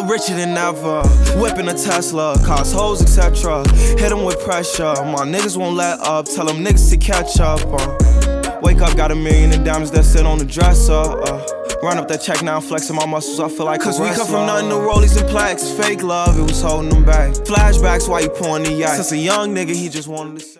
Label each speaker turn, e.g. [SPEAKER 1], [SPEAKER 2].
[SPEAKER 1] richer than ever. Whipping a Tesla, cars, hoes, etc. Hit them with pressure. My niggas won't let up. Tell them niggas to catch up. Wake up, got $1 million in diamonds that sit on the dresser. Run up that check now, flexing my muscles, I feel like cause a wrestler. We come from nothing to rollies and plaques. Fake love, it was holding them back. Flashbacks while you pouring the yak. Since a young nigga, he just wanted to say